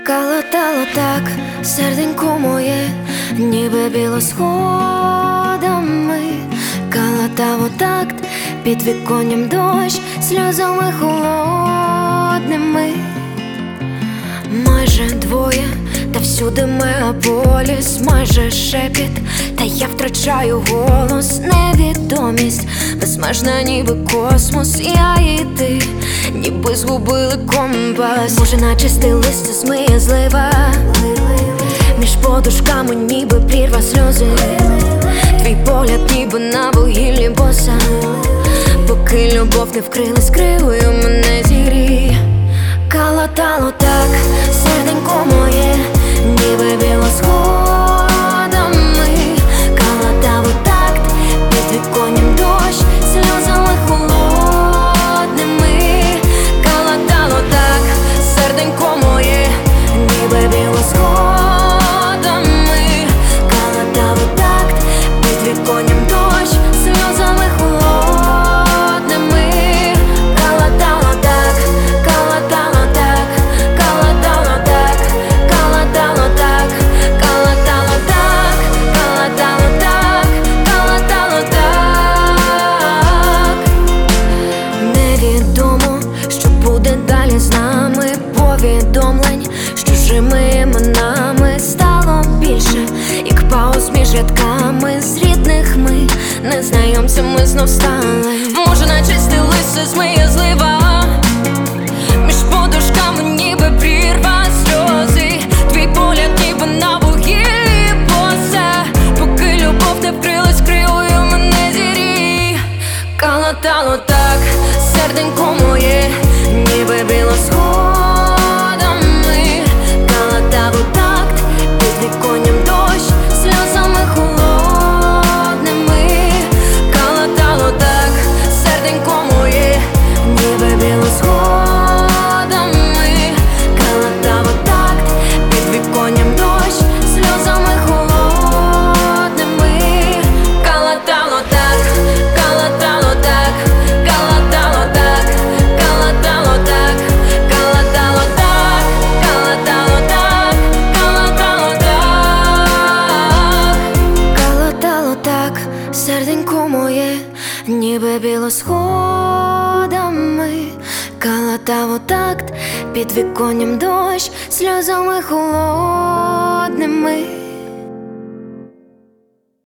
Калатало так, серденько моє, ніби білосходами. Калатав у такт, під віконням дощ, сльозами холодними. Майже двоє, та всюди мегаполіс, майже шепіт, та я втрачаю голос. Невідомість безмежна, ніби космос. Я і ти, ніби згубили компас. Може, наче листя змиє злива, між подушками ніби прірва сльози. Твій погляд ніби на вугіллі боса. Поки любов не вкрила скривою, мене зігріє. Калатало так, серденько моє, ніби білосходами. Калатав у такт, під віконням дощ, сльозами холодними. Калатало так, серденько моє, ніби білосходами. Калатав у такт, під віконням дощ, сльозами холодними. Калатало так, калатало так, калатало так, калатало так, калатало так, калатало так, калатало так. Невідомо, що буде далі з нами. Повідомлень з чужими іменами стало більше, як пауз між рядками. З рідних ми незнайомцями знов стали. Може, наче листя змиє злива, між подушками ніби прірва сльози. Твій погляд ніби на вугіллі боса. Поки любов не вкрилась кривою, мене зігріє. Калатало так, серденько моє, ніби білосходами. Калатав у такт, під віконням дощ, сльозами холодними. Калатало так, серденько моє, ніби білосходами. Калатав у такт, під віконням дощ, сльозами холодними. Калатало так, калатало так, калатало так, калатало так, калатало так, калатало так, калатало так. Калатало так, серденько моє, ніби білосходами. Калатав у такт, під віконням дощ, сльозами холодними.